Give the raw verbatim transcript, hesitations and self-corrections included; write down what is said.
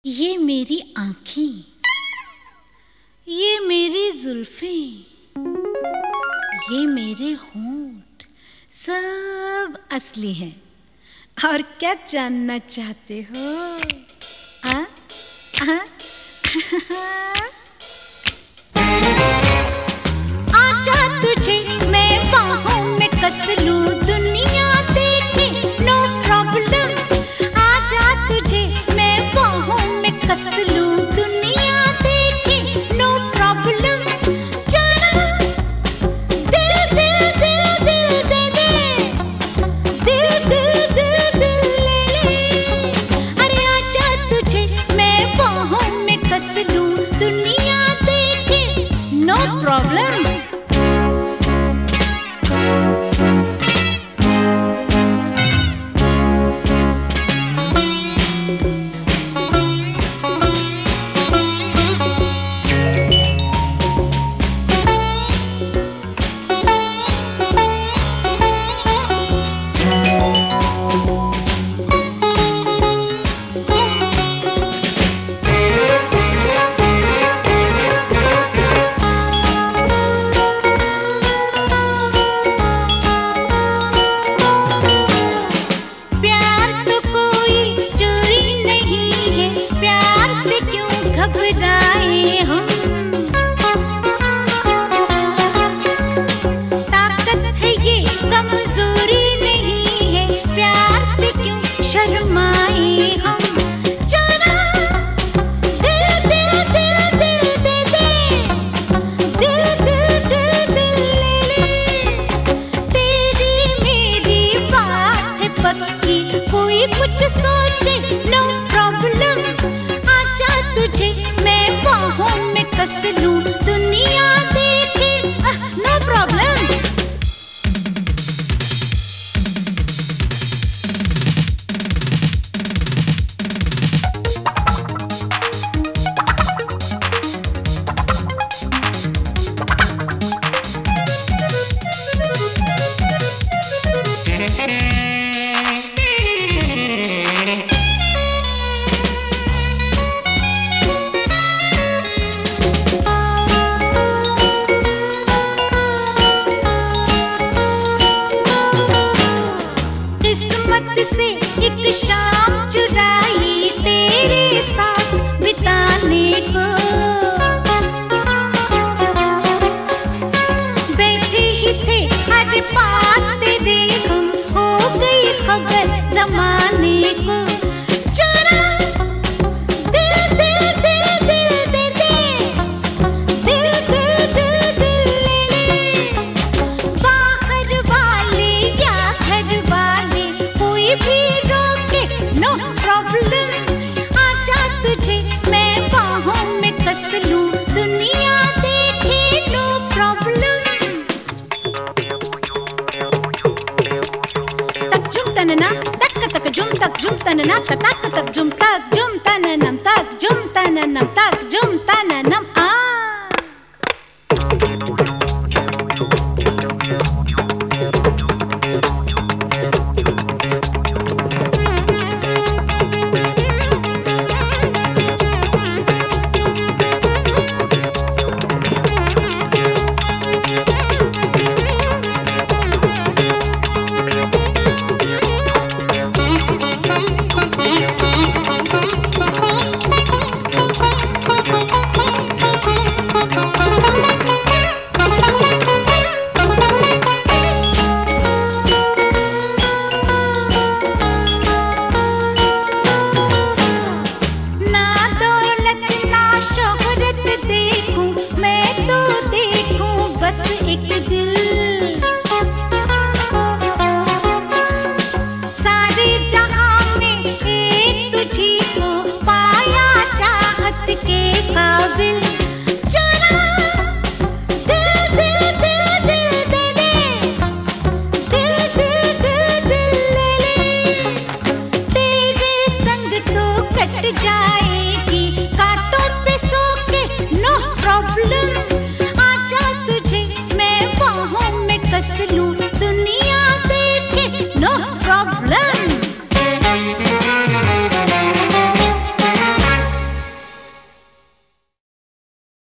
ये मेरी आँखें, ये मेरी जुल्फें, ये मेरे होंठ सब असली हैं। और क्या जानना चाहते हो? आ? आ? आजा तुझे मैं बाहों में कस लूं, दुनिया देखे नो प्रॉब्लम। आजा तुझे मैं बाहों में कस लूं, दुनिया देखे नो प्रॉब्लम। जाना दिल दिल दिल दिल दे दे, दिल दिल दिल दिल ले ले। अरे आजा तुझे मैं बाहों में कस लूं, दुनिया देखे नो प्रॉब्लम। घबराए हम, ताकत है ये कमजोरी नहीं है, प्यार से क्यों शर्माए हम। जाना दिल दिल दिल दिल दे दे, दिल दिल दिल दिल ले ले। तेरी मेरी बात है पक्की, कोई कुछ सोचे नो प्रॉब्लम। आजा तुझे मैं बाहों में कस लूं, दुनिया देखे नो प्रॉब्लम। से एक शाम चुराई तेरे साथ बिताने को, बैठे ही थे हर पास तेरे हम, हो गई खबर जमाने को। जाना दिल दिल दिल दिल दे दे, दिल दिल दिल दिल ले ले। बाहर वाले या घर वाले भी रोके नो प्रॉब्लम। आजा तुझे मैं बाहों में कस लूं, दुनिया देखे नो प्रॉब्लम। तक जुम तनना तक तक जुम तक जुम तनना तक तक जुम तक जुम तननम तक जुम तननम तक जुम तननम। आ बस एक दिल, सारे जहां में एक तुझी को पाया चाहत के काबिल। जाना दिल दिल दिल दिल दे दे, दिल दिल दिल दिल ले ले। तेरे संग तो कट जाएगी कांटों पे सो के नो प्रॉब्लम।